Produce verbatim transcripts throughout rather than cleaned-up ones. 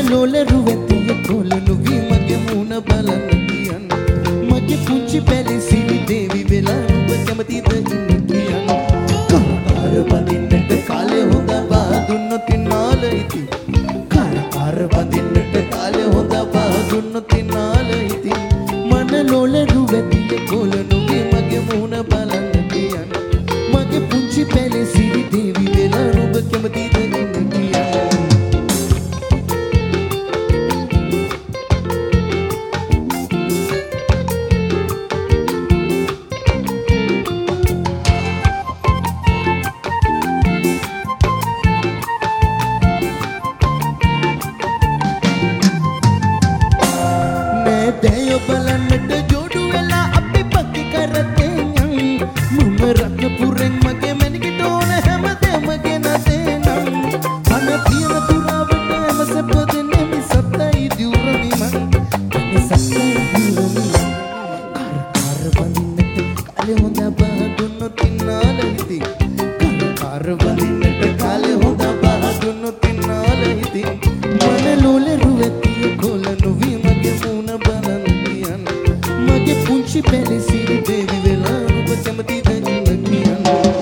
මනලෝල රුවැතිය කොළනු වී මගේ මුණ බලන්න කියන්න මගේ පුංචි පැලේ සිරි දේවි වෙලා ඔබ කැමතිද ඉන්න කියන්න කාර බඳින්නට කාලේ හොඳ බාදුන්නොත් ඉන්නාල ඉති කාර බඳින්නට කාලේ හොඳ බාදුන්නොත් ඉන්නාල ඉති මනලෝල රුවැතිය කොළනු වී මගේ මුණ බලන්න කියන්න මගේ පුංචි පැලේ සිරි දේවි වෙලා ඔබ කැමතිද ඉන්න කියන්න දැය බලන්නට ජෝඩු වෙලා අපි පක්කි කරතේ යන් මම රත්නපුරෙන් මගේ මැනිකට ඕන හැමදේම ගෙන දෙනම් අන තියන තුරාවට හැම සැපදෙන්නේ මි සත්තයි දියුරමි මං අනේ සත්තයි දියුරමි කර කර බඳින්නට කාලේ හොඳ බහදුන්නොත් ඉන්නාල හිති කර කර බඳින්නට කාලේ හොඳ බහදුන්නොත් ඉන්නාල හිති මනලෝල රුවැතිය කොළනු වී මගේ මුණ බලන්න කියන්න මගේ පුංචි පැලේ සිරි දේවි වෙලා ඔබ කැමතිද ඉන්න කියන්න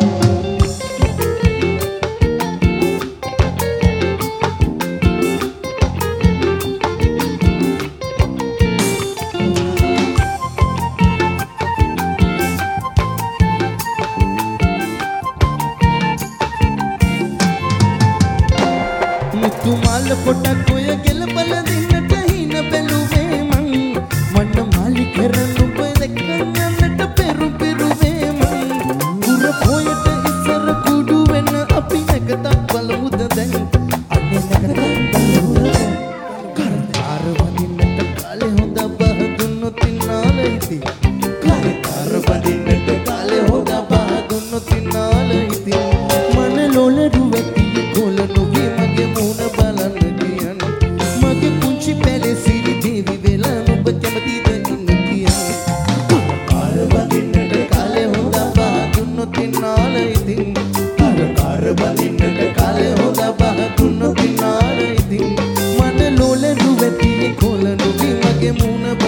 මුතුමාල පොටක් ඔය ගෙලපල දෙන්නට හින බැලුවේ මං මන්න මාලි කරන් ඔබ දැක්කන් යන්නට පෙරු පෙරුවේ මං පුර පොයට ඉස්සර කුඩු වෙන අපි නැගතක් බලමුද දැන් අනේ නැගතක් බලමුද කර කාර වදින්නට කාලේ හොඳ බහදුන්නොත් ඉන්නාල ඉති කර කාර වදින්නට කාලේ හොඳ බහදුන්නොත් ඉන්නාල ඉති මනලෝල රුවැතිය කොළනු වී මගේ මුණ බලන්න කියන්න මගේ පුංචි පැලේ සිරි දේවි වෙලා ඔබ කැමතිද ඉන්න කියන්න කාර බඳින්නට කාලේ හොඳ බහදුන්නොත් ඉන්නාල ඉතින් කාර කාර බඳින්නට කාලේ හොඳ බහදුන්නොත් ඉන්නාල ඉතින් මනලෝල රුවැතිය කොළනු වී මගේ මුණ